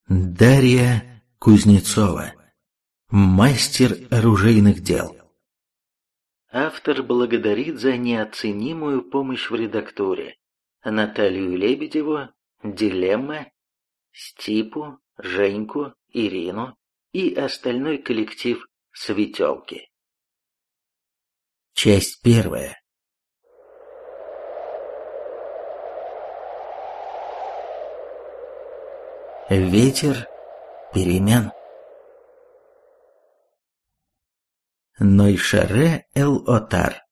Дарья Кузнецова. Мастер оружейных дел. Автор благодарит за неоценимую помощь в редактуре Наталью Лебедеву, Дилемма, Стипу, Женьку, Ирину и остальной коллектив Светелки. Часть первая. Ветер перемен. Нойшаре эл-Отар.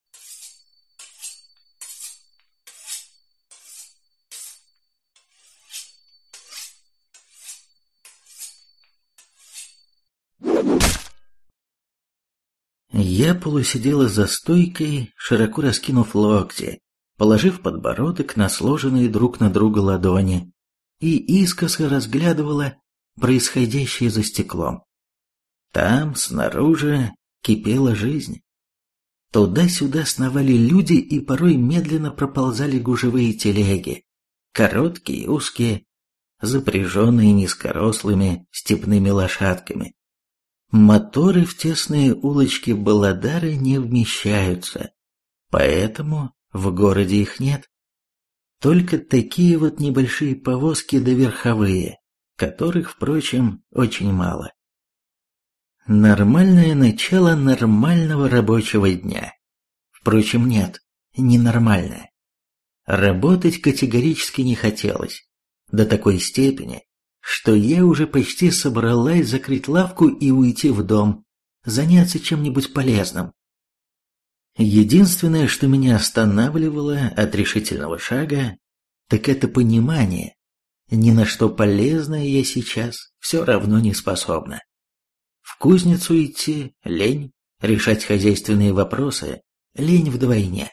Я полусидела за стойкой, широко раскинув локти, положив подбородок на сложенные друг на друга ладони, и искоса разглядывала происходящее за стеклом. Там, снаружи, кипела жизнь. Туда-сюда сновали люди и порой медленно проползали гужевые телеги, короткие и узкие, запряженные низкорослыми степными лошадками. Моторы в тесные улочки Баладары не вмещаются, поэтому в городе их нет. Только такие вот небольшие повозки да верховые, которых, впрочем, очень мало. Нормальное начало нормального рабочего дня. Впрочем, нет, ненормальное. Работать категорически не хотелось, до такой степени, что я уже почти собралась закрыть лавку и уйти в дом, заняться чем-нибудь полезным. Единственное, что меня останавливало от решительного шага, так это понимание, ни на что полезное я сейчас все равно не способна. В кузницу идти – лень, решать хозяйственные вопросы – лень вдвойне.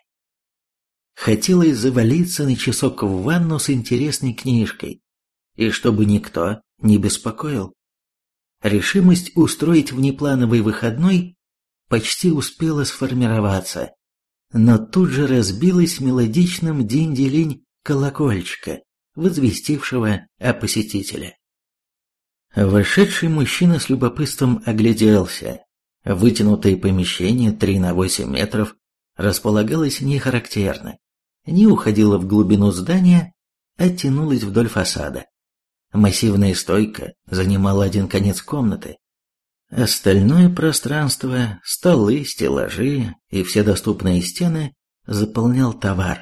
Хотелось завалиться на часок в ванну с интересной книжкой, и чтобы никто не беспокоил. Решимость устроить внеплановый выходной почти успела сформироваться, но тут же разбилась мелодичным динь-делинь колокольчика, возвестившего о посетителе. Вошедший мужчина с любопытством огляделся. Вытянутое помещение 3 на 8 метров располагалось нехарактерно, не уходило в глубину здания, а тянулось вдоль фасада. Массивная стойка занимала один конец комнаты. Остальное пространство, столы, стеллажи и все доступные стены заполнял товар.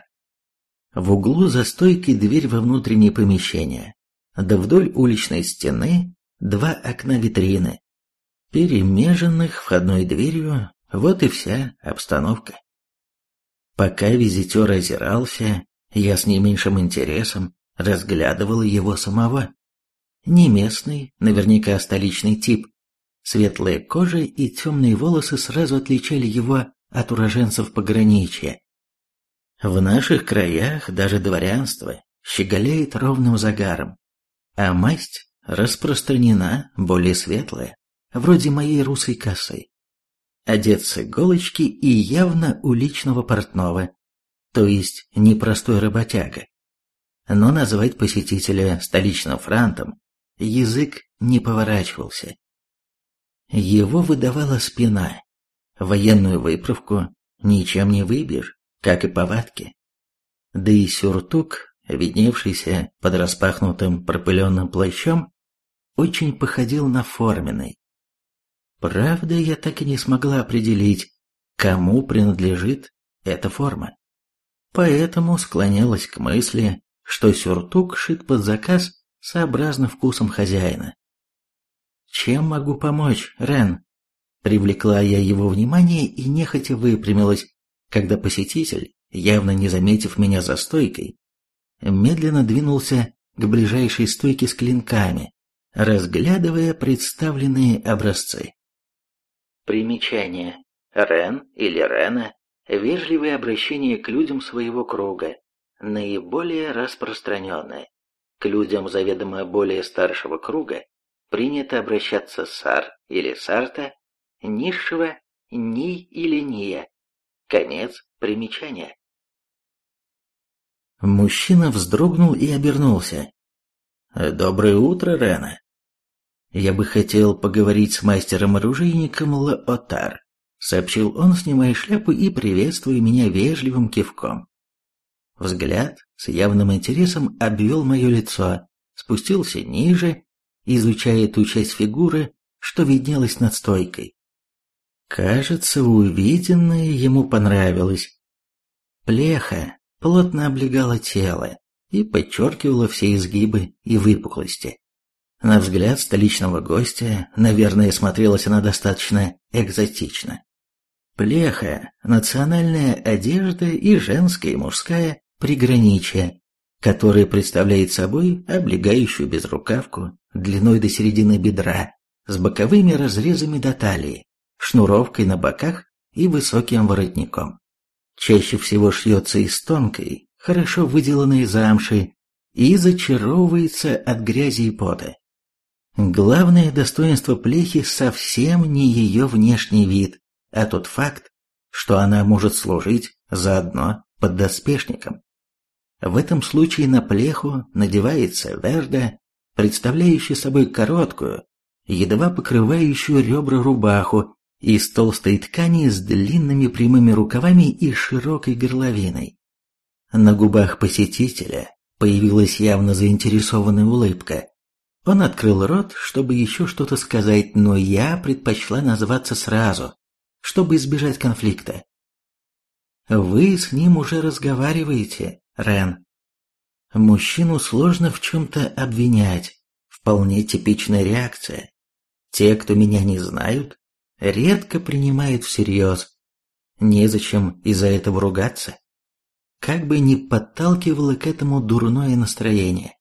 В углу за стойкой дверь во внутреннее помещение, да вдоль уличной стены 2 окна витрины, перемеженных входной дверью, вот и вся обстановка. Пока визитер озирался, я с не меньшим интересом разглядывал его самого. Не местный, наверняка столичный тип. Светлая кожа и темные волосы сразу отличали его от уроженцев пограничья. В наших краях даже дворянство щеголяет ровным загаром, а масть распространена более светлая, вроде моей русой косы. Одет с иголочки и явно уличного портного, то есть непростой работяга. Но назвать посетителя столичным франтом язык не поворачивался. Его выдавала спина, военную выправку ничем не выбьешь, как и повадки. Да и сюртук, видневшийся под распахнутым пропыленным плащом, очень походил на форменный. Правда, я так и не смогла определить, кому принадлежит эта форма. Поэтому склонялась к мысли, что сюртук шит под заказ сообразно вкусом хозяина. «Чем могу помочь, Рен?» Привлекла я его внимание и нехотя выпрямилась, когда посетитель, явно не заметив меня за стойкой, медленно двинулся к ближайшей стойке с клинками, разглядывая представленные образцы. Примечание. Рен или Рена – вежливое обращение к людям своего круга, наиболее распространенное. К людям заведомо более старшего круга принято обращаться сар или сарта, низшего ни или ния. Конец примечания. Мужчина вздрогнул и обернулся. «Доброе утро, Рена. Я бы хотел поговорить с мастером-оружейником Лотар», — сообщил он, снимая шляпу и приветствуя меня вежливым кивком. Взгляд с явным интересом обвел мое лицо, спустился ниже, изучая ту часть фигуры, что виднелась над стойкой. Кажется, увиденное ему понравилось. Плеха плотно облегала тело и подчеркивала все изгибы и выпуклости. На взгляд столичного гостя, наверное, смотрелась она достаточно экзотично. Плеха – национальная одежда и женская и мужская приграничие, которое представляет собой облегающую безрукавку длиной до середины бедра с боковыми разрезами до талии, шнуровкой на боках и высоким воротником. Чаще всего шьется из тонкой, хорошо выделанной замши и зачаровывается от грязи и пота. Главное достоинство плехи совсем не ее внешний вид, а тот факт, что она может служить заодно поддоспешником. В этом случае на плеху надевается верда, представляющая собой короткую, едва покрывающую ребра рубаху из толстой ткани с длинными прямыми рукавами и широкой горловиной. На губах посетителя появилась явно заинтересованная улыбка. Он открыл рот, чтобы еще что-то сказать, но я предпочла назваться сразу, чтобы избежать конфликта. «Вы с ним уже разговариваете, Рен. Мужчину сложно в чем-то обвинять, вполне типичная реакция. Те, кто меня не знают, редко принимают всерьез. Незачем из-за этого ругаться. Как бы ни подталкивало к этому дурное настроение».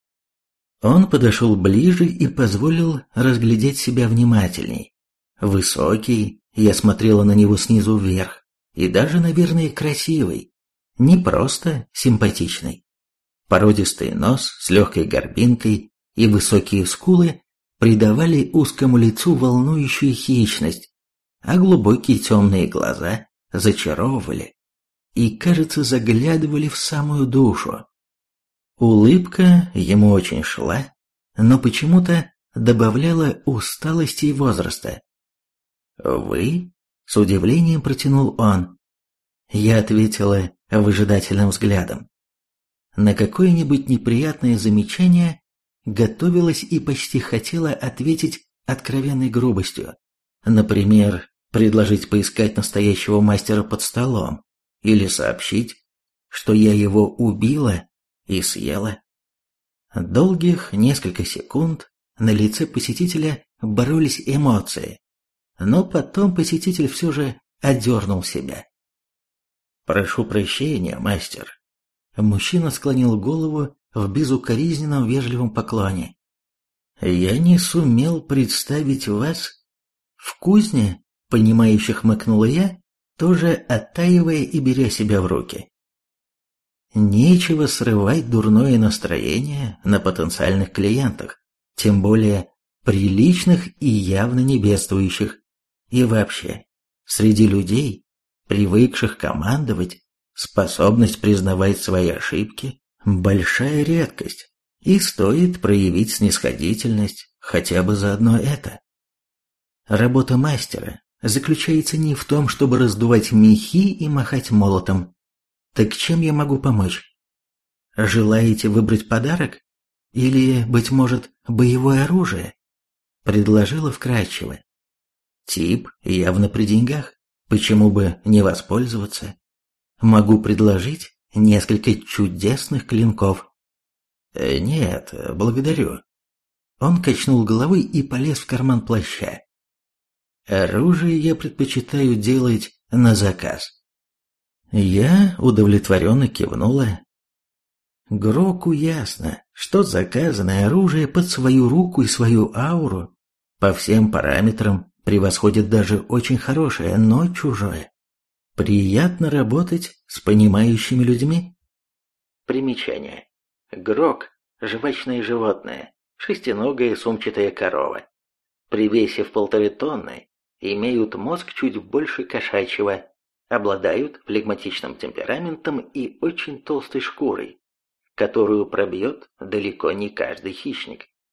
Он подошел ближе и позволил разглядеть себя внимательней. Высокий, я смотрела на него снизу вверх, и даже, наверное, красивый, не просто симпатичный. Породистый нос с легкой горбинкой и высокие скулы придавали узкому лицу волнующую хищность, а глубокие темные глаза зачаровывали и, кажется, заглядывали в самую душу. Улыбка ему очень шла, но почему-то добавляла усталости и возраста. «Вы?» — с удивлением протянул он. Я ответила выжидательным взглядом. На какое-нибудь неприятное замечание готовилась и почти хотела ответить откровенной грубостью. Например, предложить поискать настоящего мастера под столом или сообщить, что я его убила и съела. Долгих несколько секунд на лице посетителя боролись эмоции, но потом посетитель все же одернул себя. «Прошу прощения, мастер». Мужчина склонил голову в безукоризненном вежливом поклоне. «Я не сумел представить вас в кузне», — понимающе хмыкнула я, тоже оттаивая и беря себя в руки. Нечего срывать дурное настроение на потенциальных клиентах, тем более приличных и явно не бедствующих. И вообще, среди людей, привыкших командовать, способность признавать свои ошибки – большая редкость, и стоит проявить снисходительность хотя бы за одно это. Работа мастера заключается не в том, чтобы раздувать мехи и махать молотом. Так чем я могу помочь? Желаете выбрать подарок? Или, быть может, боевое оружие? Предложила вкратчиво. Тип явно при деньгах. Почему бы не воспользоваться? Могу предложить несколько чудесных клинков. Нет, благодарю. Он качнул головой и полез в карман плаща. Оружие я предпочитаю делать на заказ. Я удовлетворенно кивнула. Гроку ясно, что заказанное оружие под свою руку и свою ауру по всем параметрам превосходит даже очень хорошее, но чужое. Приятно работать с понимающими людьми. Примечание. Грок – жвачное животное, шестиногая сумчатая корова. При весе в 1,5 тонны имеют мозг чуть больше кошачьего, обладают флегматичным темпераментом и очень толстой шкурой. которую пробьет далеко не каждый хищник.